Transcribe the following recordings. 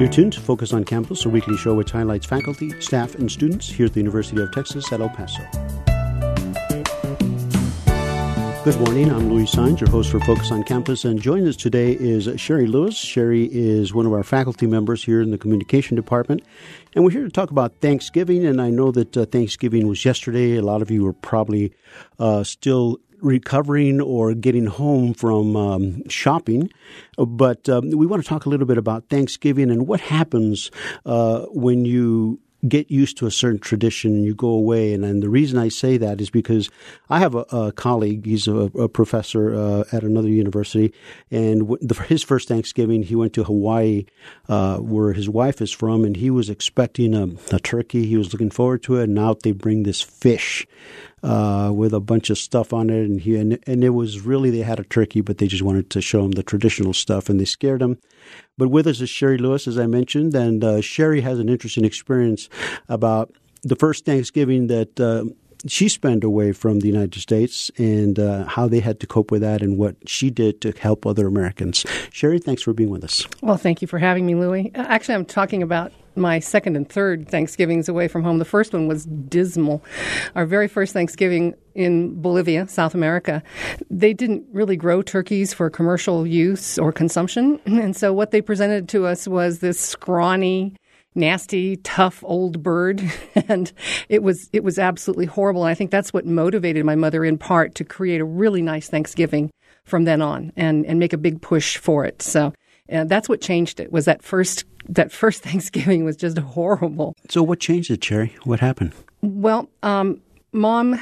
You're tuned to Focus on Campus, a weekly show which highlights faculty, staff, and students here at the University of Texas at El Paso. Good morning. I'm Louis Saenz, your host for Focus on Campus, and joining us today is Sherry Lewis. Sherry is one of our faculty members here in the Communication Department, and we're here to talk about Thanksgiving, and I know that Thanksgiving was yesterday. A lot of you were probably still recovering or getting home from shopping, but we want to talk a little bit about Thanksgiving and what happens when you get used to a certain tradition and you go away. And the reason I say that is because I have a colleague. He's a professor at another university, and his first Thanksgiving, he went to Hawaii, where his wife is from, and he was expecting a turkey. He was looking forward to it, and out they bring this fish with a bunch of stuff on it, and it was really, they had a turkey, but they just wanted to show him the traditional stuff, and they scared him. But with us is Sherry Lewis, as I mentioned, and Sherry has an interesting experience about the first Thanksgiving that she spent away from the United States and how they had to cope with that and what she did to help other Americans. Sherry, thanks for being with us. Well, thank you for having me, Louis. Actually, I'm talking about my second and third Thanksgivings away from home. The first one was dismal. Our very first Thanksgiving in Bolivia, South America, they didn't really grow turkeys for commercial use or consumption. And so what they presented to us was this scrawny, nasty, tough old bird. And it was absolutely horrible. And I think that's what motivated my mother in part to create a really nice Thanksgiving from then on and make a big push for it. So that's what changed it, was that first Thanksgiving was just horrible. So what changed it, Sherry? What happened? Well, Mom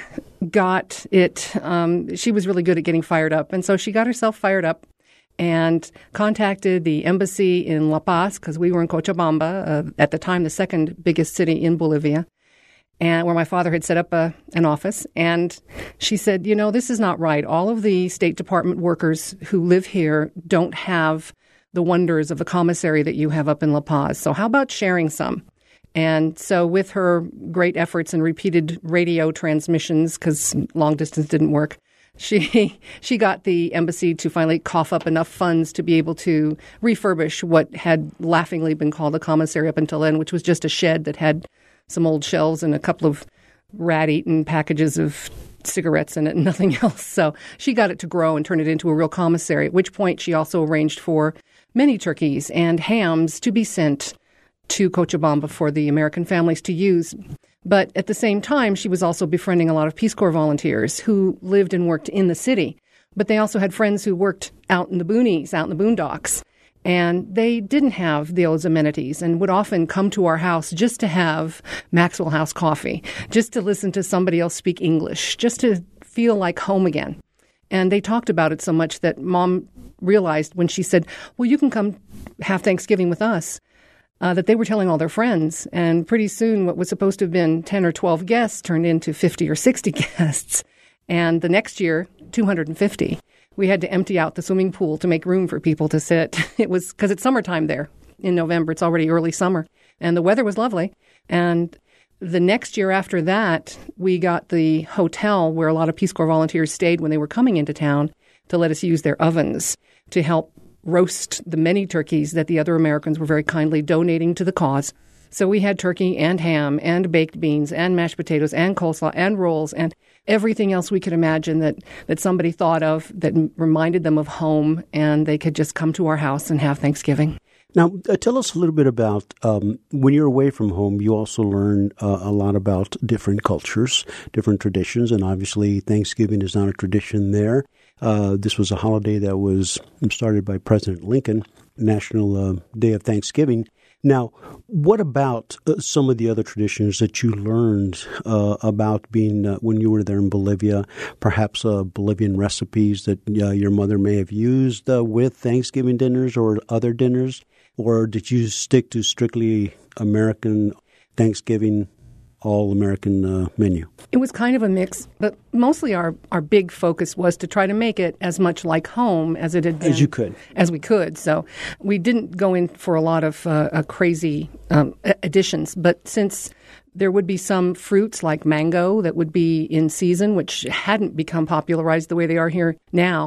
got it. She was really good at getting fired up. And so she got herself fired up and contacted the embassy in La Paz, because we were in Cochabamba, at the time the second biggest city in Bolivia, and where my father had set up an office. And she said, this is not right. All of the State Department workers who live here don't have the wonders of the commissary that you have up in La Paz. So how about sharing some? And so with her great efforts and repeated radio transmissions, because long distance didn't work, she got the embassy to finally cough up enough funds to be able to refurbish what had laughingly been called a commissary up until then, which was just a shed that had some old shelves and a couple of rat-eaten packages of cigarettes in it and nothing else. So she got it to grow and turn it into a real commissary, at which point she also arranged for many turkeys and hams to be sent to Cochabamba for the American families to use. But at the same time, she was also befriending a lot of Peace Corps volunteers who lived and worked in the city. But they also had friends who worked out in the boonies, out in the boondocks. And they didn't have those amenities and would often come to our house just to have Maxwell House coffee, just to listen to somebody else speak English, just to feel like home again. And they talked about it so much that Mom realized when she said, well, you can come have Thanksgiving with us, that they were telling all their friends. And pretty soon what was supposed to have been 10 or 12 guests turned into 50 or 60 guests. And the next year, 250. We had to empty out the swimming pool to make room for people to sit. It was because it's summertime there in November. It's already early summer. And the weather was lovely. And the next year after that, we got the hotel where a lot of Peace Corps volunteers stayed when they were coming into town to let us use their ovens to help roast the many turkeys that the other Americans were very kindly donating to the cause. So we had turkey and ham and baked beans and mashed potatoes and coleslaw and rolls and everything else we could imagine that somebody thought of that reminded them of home, and they could just come to our house and have Thanksgiving. Now, tell us a little bit about when you're away from home, you also learn a lot about different cultures, different traditions, and obviously Thanksgiving is not a tradition there. This was a holiday that was started by President Lincoln, National Day of Thanksgiving. Now, what about some of the other traditions that you learned about being when you were there in Bolivia, perhaps Bolivian recipes that your mother may have used with Thanksgiving dinners or other dinners? Or did you stick to strictly American Thanksgiving, all-American menu? It was kind of a mix, but mostly our big focus was to try to make it as much like home as it had been. As you could. As we could. So we didn't go in for a lot of crazy additions, but since there would be some fruits like mango that would be in season, which hadn't become popularized the way they are here now,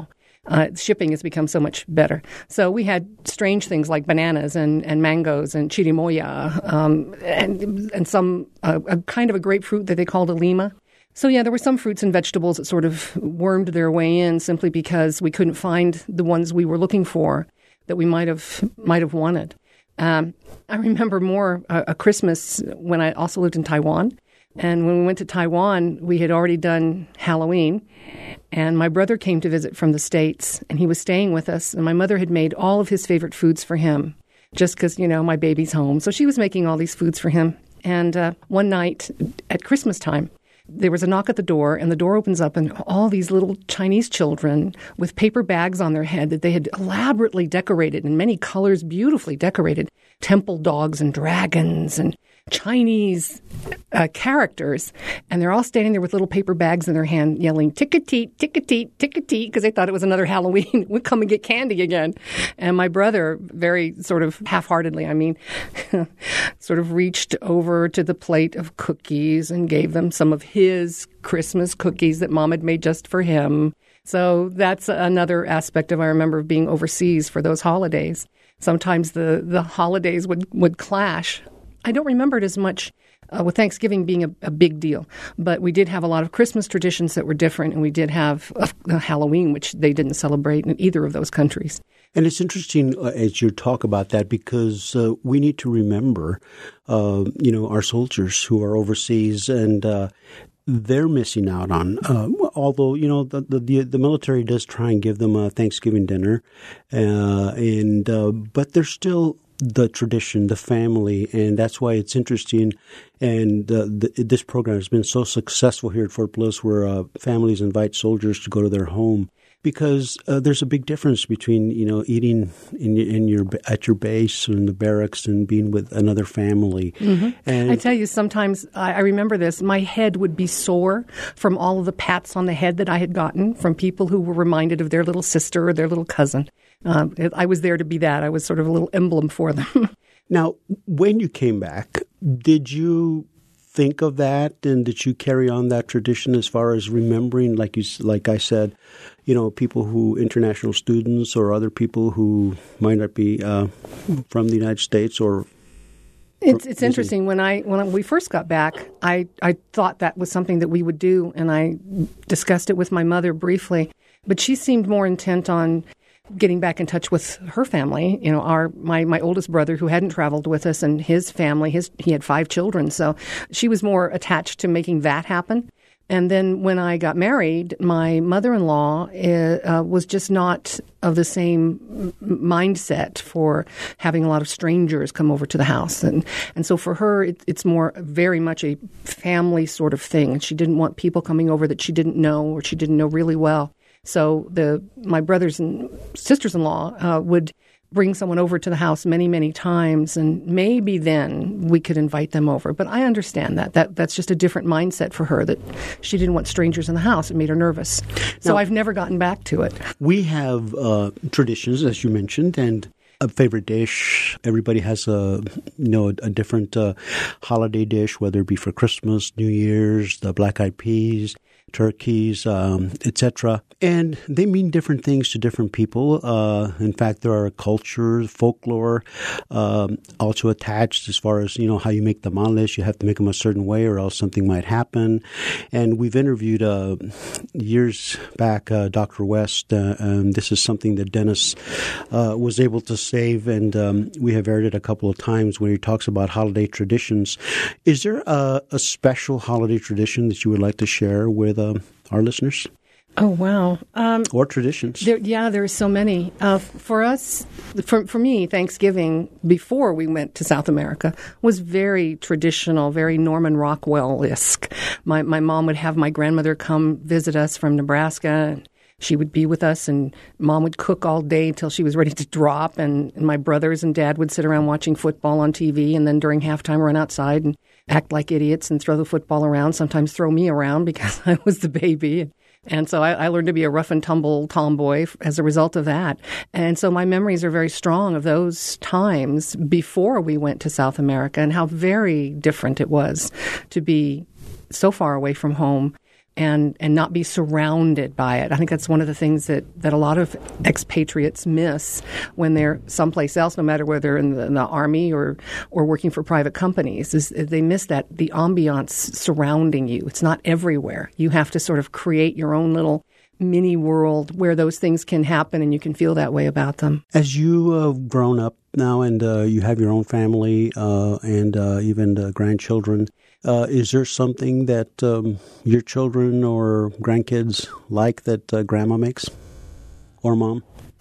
Shipping has become so much better. So we had strange things like bananas and mangoes and chirimoya and some a kind of a grapefruit that they called a lima. So, yeah, there were some fruits and vegetables that sort of wormed their way in simply because we couldn't find the ones we were looking for that we might have wanted. I remember more a Christmas when I also lived in Taiwan. And when we went to Taiwan, we had already done Halloween. And my brother came to visit from the States, and he was staying with us. And my mother had made all of his favorite foods for him just because, my baby's home. So she was making all these foods for him. And one night at Christmas time, there was a knock at the door, and the door opens up, and all these little Chinese children with paper bags on their head that they had elaborately decorated in many colors, beautifully decorated, temple dogs and dragons and Chinese characters. And they're all standing there with little paper bags in their hand yelling, tick-a-teet, tick-a-teet, tick-a-teet, because they thought it was another Halloween. We'd come and get candy again. And my brother, very sort of half-heartedly, sort of reached over to the plate of cookies and gave them some of his Christmas cookies that Mom had made just for him. So that's another aspect of I remember being overseas for those holidays. Sometimes the holidays would clash. I don't remember it as much with Thanksgiving being a big deal, but we did have a lot of Christmas traditions that were different, and we did have a Halloween, which they didn't celebrate in either of those countries. And it's interesting as you talk about that because we need to remember, our soldiers who are overseas and they're missing out on. Although the military does try and give them a Thanksgiving dinner, but there's still the tradition, the family, and that's why it's interesting. And this program has been so successful here at Fort Bliss, where families invite soldiers to go to their home. Because there's a big difference between eating at your base or in the barracks and being with another family. Mm-hmm. And I tell you, sometimes I remember this. My head would be sore from all of the pats on the head that I had gotten from people who were reminded of their little sister or their little cousin. I was there to be that. I was sort of a little emblem for them. Now, when you came back, did you think of that, and did you carry on that tradition as far as remembering, like I said, people international students or other people who might not be from the United States or? It's interesting. When we first got back, I thought that was something that we would do, and I discussed it with my mother briefly, but she seemed more intent on getting back in touch with her family. My oldest brother, who hadn't traveled with us, and his family, he had 5 children. So she was more attached to making that happen. And then when I got married, my mother-in-law was just not of the same mindset for having a lot of strangers come over to the house. And so for her, it's more very much a family sort of thing. And she didn't want people coming over that she didn't know or she didn't know really well. So my brothers and sisters-in-law would bring someone over to the house many, many times, and maybe then we could invite them over. But I understand that's just a different mindset for her, that she didn't want strangers in the house. It made her nervous. So now, I've never gotten back to it. We have traditions, as you mentioned, and a favorite dish. Everybody has a different holiday dish, whether it be for Christmas, New Year's, the black-eyed peas, turkeys, etc. And they mean different things to different people. In fact, there are cultures, folklore also attached as far as, how you make tamales. You have to make them a certain way or else something might happen. And we've interviewed years back Dr. West, and this is something that Dennis was able to save, and we have aired it a couple of times where he talks about holiday traditions. Is there a special holiday tradition that you would like to share with our listeners? Oh, wow. Or traditions. There are so many. For us, for me, Thanksgiving, before we went to South America, was very traditional, very Norman Rockwell-esque. My mom would have my grandmother come visit us from Nebraska. She would be with us, and Mom would cook all day until she was ready to drop, and my brothers and Dad would sit around watching football on TV, and then during halftime run outside and act like idiots and throw the football around, sometimes throw me around because I was the baby. And so I learned to be a rough and tumble tomboy as a result of that. And so my memories are very strong of those times before we went to South America and how very different it was to be so far away from home. and not be surrounded by it. I think that's one of the things that a lot of expatriates miss when they're someplace else, no matter whether they're in the army or working for private companies, is they miss the ambiance surrounding you. It's not everywhere. You have to sort of create your own little mini world where those things can happen and you can feel that way about them. As you have grown up now and you have your own family and even grandchildren, is there something that your children or grandkids like that Grandma makes or Mom?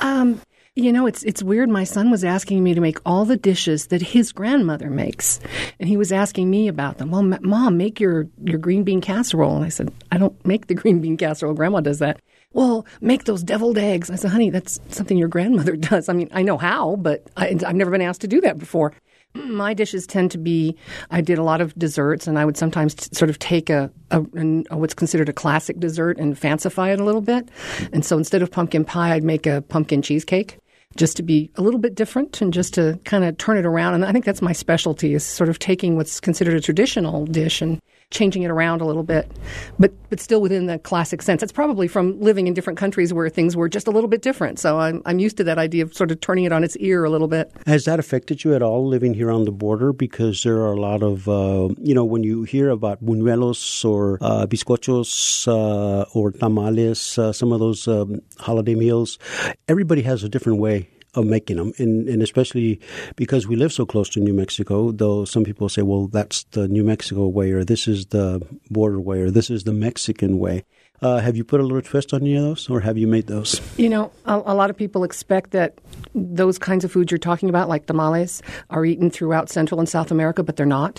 It's weird. My son was asking me to make all the dishes that his grandmother makes. And he was asking me about them. Well, Mom, make your green bean casserole. And I said, I don't make the green bean casserole. Grandma does that. Well, make those deviled eggs. I said, honey, that's something your grandmother does. I mean, I know how, but I've never been asked to do that before. My dishes tend to be, I did a lot of desserts, and I would sometimes sort of take a what's considered a classic dessert and fancify it a little bit. And so instead of pumpkin pie, I'd make a pumpkin cheesecake, just to be a little bit different and just to kind of turn it around. And I think that's my specialty, is sort of taking what's considered a traditional dish and changing it around a little bit, but still within the classic sense. It's probably from living in different countries where things were just a little bit different. So I'm used to that idea of sort of turning it on its ear a little bit. Has that affected you at all living here on the border? Because there are a lot of, when you hear about buñuelos or bizcochos or tamales, some of those holiday meals, everybody has a different way of making them, and especially because we live so close to New Mexico, though some people say, well, that's the New Mexico way, or this is the border way, or this is the Mexican way. Have you put a little twist on any of those, or have you made those? A lot of people expect that those kinds of foods you're talking about, like tamales, are eaten throughout Central and South America, but they're not.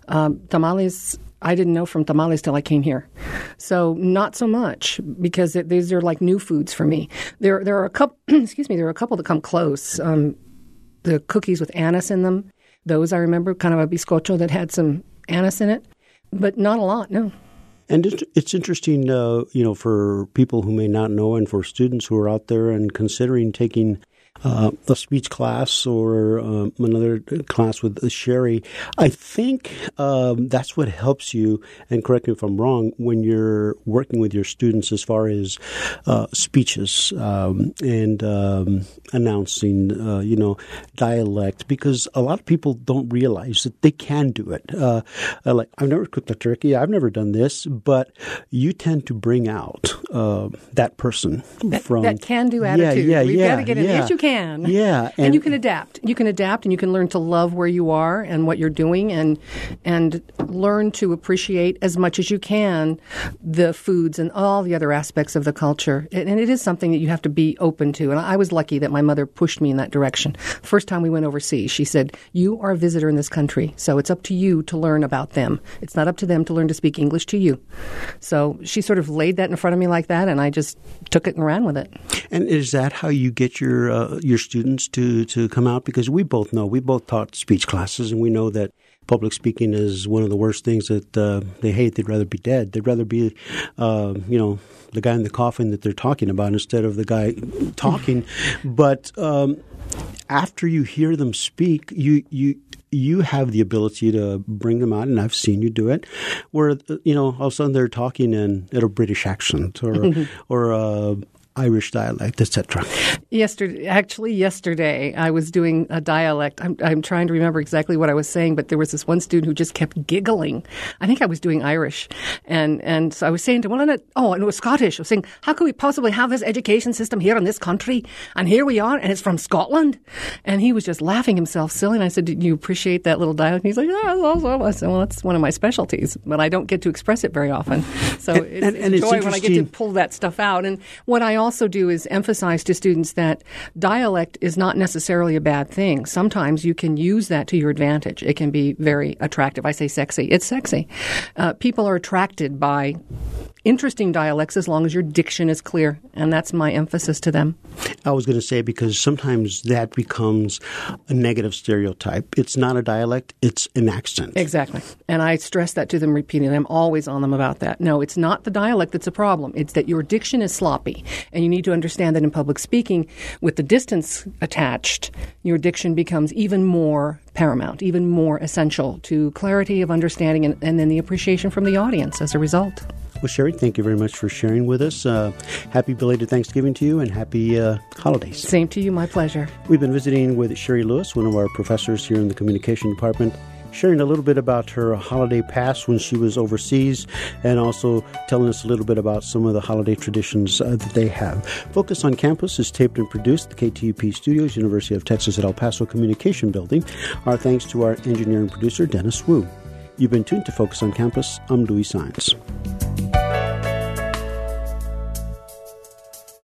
Tamales, I didn't know from tamales till I came here. So not so much, because these are like new foods for me. There are a couple, there are a couple that come close. The cookies with anise in them, those I remember, kind of a bizcocho that had some anise in it, but not a lot, no. And it's interesting, for people who may not know, and for students who are out there and considering taking a speech class or another class with Sherry. I think that's what helps you, and correct me if I'm wrong, when you're working with your students as far as speeches and announcing, dialect, because a lot of people don't realize that they can do it. Like, I've never cooked a turkey. I've never done this, but you tend to bring out that person that can-do attitude. We've got to get in. Yes, you can. Yeah. And you can adapt. You can adapt, and you can learn to love where you are and what you're doing, and learn to appreciate as much as you can the foods and all the other aspects of the culture. And it is something that you have to be open to. And I was lucky that my mother pushed me in that direction. First time we went overseas, she said, you are a visitor in this country, so it's up to you to learn about them. It's not up to them to learn to speak English to you. So she sort of laid that in front of me like that, and I just took it and ran with it. And is that how you get your students to come out? Because we both know, we both taught speech classes, and we know that public speaking is one of the worst things that they hate. They'd rather be dead. They'd rather be, the guy in the coffin that they're talking about instead of the guy talking. But after you hear them speak, you have the ability to bring them out, and I've seen you do it, where, all of a sudden they're talking in a British accent or Irish dialect, etc. Yesterday, I was doing a dialect. I'm trying to remember exactly what I was saying, but there was this one student who just kept giggling. I think I was doing Irish. And so I was saying to one, and it was Scottish. I was saying, how could we possibly have this education system here in this country? And here we are, and it's from Scotland. And he was just laughing himself silly. And I said, do you appreciate that little dialect? And he's like, yeah. I said, well, that's one of my specialties, but I don't get to express it very often. So it's a joy when I get to pull that stuff out. And what I also do is emphasize to students that dialect is not necessarily a bad thing. Sometimes you can use that to your advantage. It can be very attractive. I say sexy. It's sexy. People are attracted by interesting dialects as long as your diction is clear, and that's my emphasis to them. I was going to say, because sometimes that becomes a negative stereotype. It's not a dialect, it's an accent. Exactly. And I stress that to them repeatedly. I'm always on them about that. No, it's not the dialect that's a problem. It's that your diction is sloppy, and you need to understand that in public speaking, with the distance attached, your diction becomes even more paramount, even more essential to clarity of understanding and then the appreciation from the audience as a result. Well, Sherry, thank you very much for sharing with us. Happy belated Thanksgiving to you and happy holidays. Same to you. My pleasure. We've been visiting with Sherry Lewis, one of our professors here in the Communication Department, sharing a little bit about her holiday past when she was overseas and also telling us a little bit about some of the holiday traditions that they have. Focus on Campus is taped and produced at the KTUP Studios, University of Texas at El Paso Communication Building. Our thanks to our engineer and producer, Dennis Wu. You've been tuned to Focus on Campus. I'm Louis Saenz.